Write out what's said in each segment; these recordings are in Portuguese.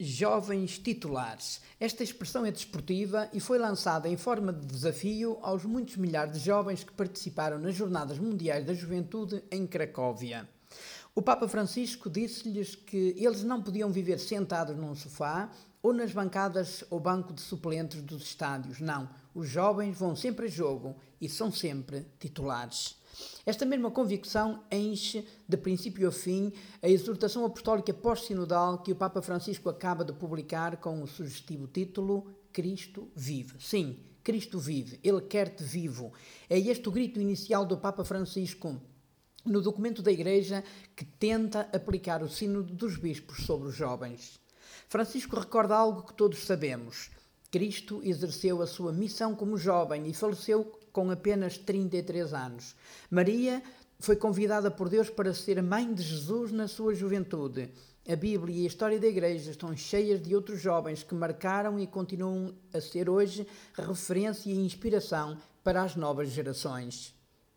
Jovens titulares. Esta expressão é desportiva e foi lançada em forma de desafio aos muitos milhares de jovens que participaram nas Jornadas Mundiais da Juventude em Cracóvia. O Papa Francisco disse-lhes que eles não podiam viver sentados num sofá ou nas bancadas ou banco de suplentes dos estádios. Não, os jovens vão sempre a jogo e são sempre titulares. Esta mesma convicção enche, de princípio a fim, a exortação apostólica pós-sinodal que o Papa Francisco acaba de publicar com o sugestivo título Cristo vive. Sim, Cristo vive, Ele quer-te vivo. É este o grito inicial do Papa Francisco no documento da Igreja que tenta aplicar o sínodo dos bispos sobre os jovens. Francisco recorda algo que todos sabemos. Cristo exerceu a sua missão como jovem e faleceu com apenas 33 anos. Maria foi convidada por Deus para ser mãe de Jesus na sua juventude. A Bíblia e a história da Igreja estão cheias de outros jovens que marcaram e continuam a ser hoje referência e inspiração para as novas gerações.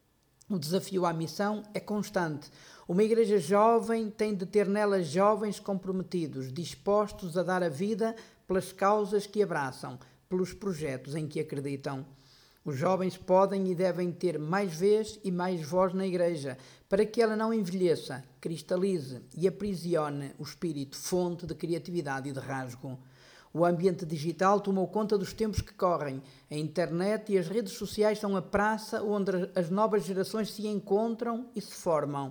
O desafio à missão é constante. Uma igreja jovem tem de ter nela jovens comprometidos, dispostos a dar a vida pelas causas que abraçam, pelos projetos em que acreditam. Os jovens podem e devem ter mais vez e mais voz na igreja, para que ela não envelheça, cristalize e aprisione o espírito, fonte de criatividade e de rasgo. O ambiente digital tomou conta dos tempos que correm. A internet e as redes sociais são a praça onde as novas gerações se encontram e se formam.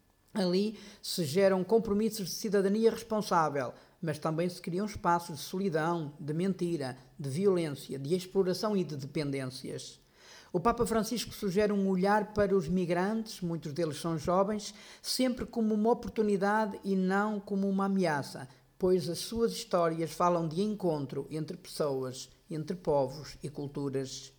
Ali se geram compromissos de cidadania responsável, mas também se criam espaços de solidão, de mentira, de violência, de exploração e de dependências. O Papa Francisco sugere um olhar para os migrantes, muitos deles são jovens, sempre como uma oportunidade e não como uma ameaça, pois as suas histórias falam de encontro entre pessoas, entre povos e culturas.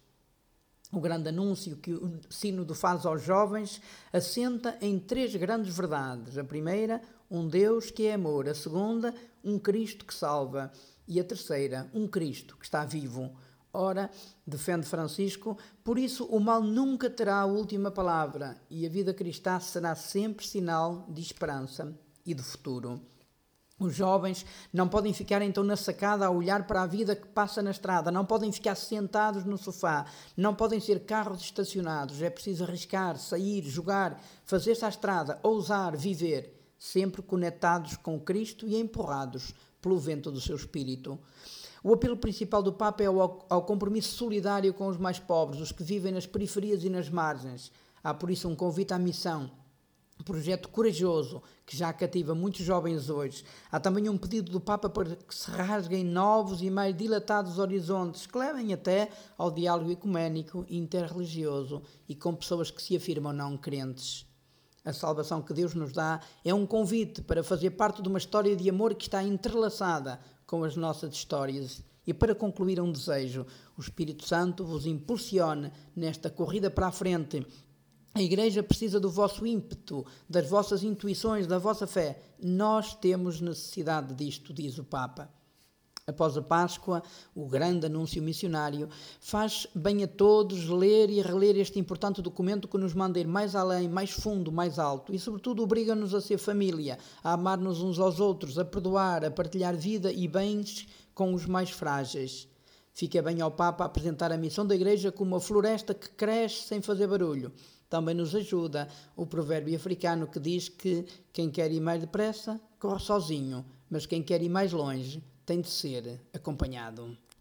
O grande anúncio que o sínodo faz aos jovens assenta em três grandes verdades. A primeira, um Deus que é amor. A segunda, um Cristo que salva. E a terceira, um Cristo que está vivo. Ora, defende Francisco, por isso o mal nunca terá a última palavra e a vida cristã será sempre sinal de esperança e de futuro. Os jovens não podem ficar então na sacada a olhar para a vida que passa na estrada, não podem ficar sentados no sofá, não podem ser carros estacionados, é preciso arriscar, sair, jogar, fazer-se à estrada, ousar, viver, sempre conectados com Cristo e empurrados pelo vento do seu espírito. O apelo principal do Papa é ao compromisso solidário com os mais pobres, os que vivem nas periferias e nas margens. Há por isso um convite à missão. Um projeto corajoso que já cativa muitos jovens hoje. Há também um pedido do Papa para que se rasguem novos e mais dilatados horizontes que levem até ao diálogo ecuménico e interreligioso e com pessoas que se afirmam não crentes. A salvação que Deus nos dá é um convite para fazer parte de uma história de amor que está entrelaçada com as nossas histórias. E para concluir um desejo, o Espírito Santo vos impulsione nesta corrida para a frente. A Igreja precisa do vosso ímpeto, das vossas intuições, da vossa fé. Nós temos necessidade disto, diz o Papa. Após a Páscoa, o grande anúncio missionário faz bem a todos ler e reler este importante documento que nos manda ir mais além, mais fundo, mais alto e, sobretudo, obriga-nos a ser família, a amar-nos uns aos outros, a perdoar, a partilhar vida e bens com os mais frágeis. Fica bem ao Papa apresentar a missão da Igreja como uma floresta que cresce sem fazer barulho. Também nos ajuda o provérbio africano que diz que quem quer ir mais depressa corre sozinho, mas quem quer ir mais longe tem de ser acompanhado.